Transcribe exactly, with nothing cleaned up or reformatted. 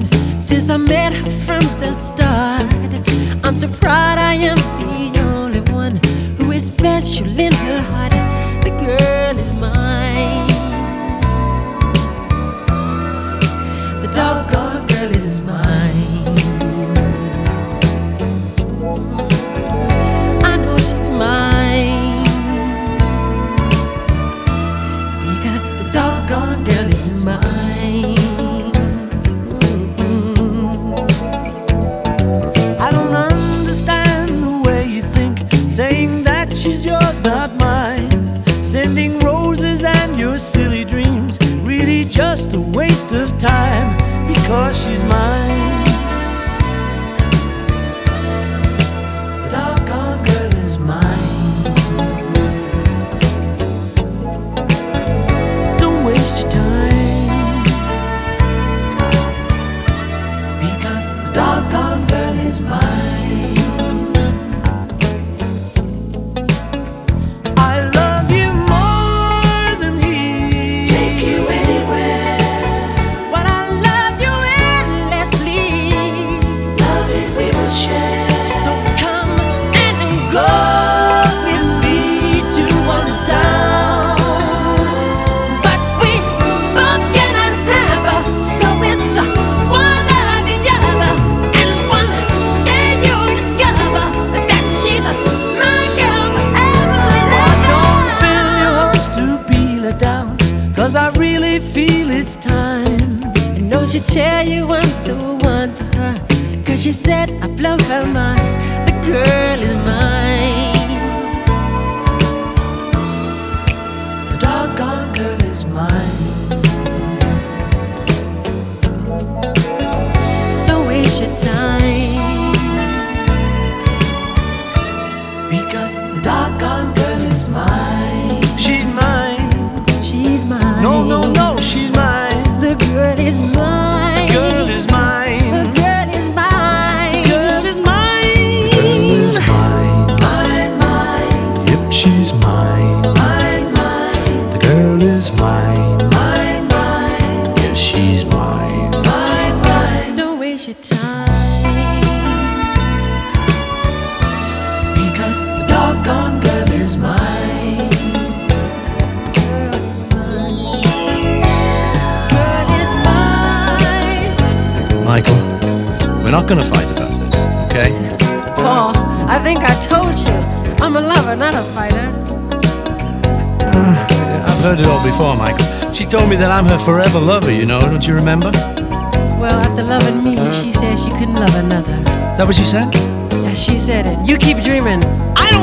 dreams since I met her from the start. I'm so proud I am the only one who is special in her heart. The girl is mine. The doggone girl is mine. I know she's mine because the doggone girl is mine. I don't understand the way you think, saying that she's yours, not mine. Sending roses and your silly dreams, really just a waste of time, because she's mine. The doggone girl is mine. Don't waste your time, because the doggone girl is mine. Cause I really feel it's time. And know she tell you I'm the one for her, cause she said I blow her mind. The girl is mine. The doggone girl is mine. Don't waste your time, because the doggone girl is mine. She's mine. She's mine. No, no, no, she's mine. The girl is mine. Girl is mine. The girl is mine. Girl is mine. Girl is mine. Mine, mine. Yep, she's mine. Mine, mine. The girl is mine. Mine, mine. Yes, she's mine. Mine, mine. Don't waste your time, because the doggone girl is mine. Michael, we're not gonna fight about this, okay? Paul, I think I told you, I'm a lover, not a fighter. I've heard it all before, Michael. She told me that I'm her forever lover, you know, don't you remember? Well, after loving me, she said she couldn't love another. Is that what she said? Yeah, she said it. You keep dreaming. I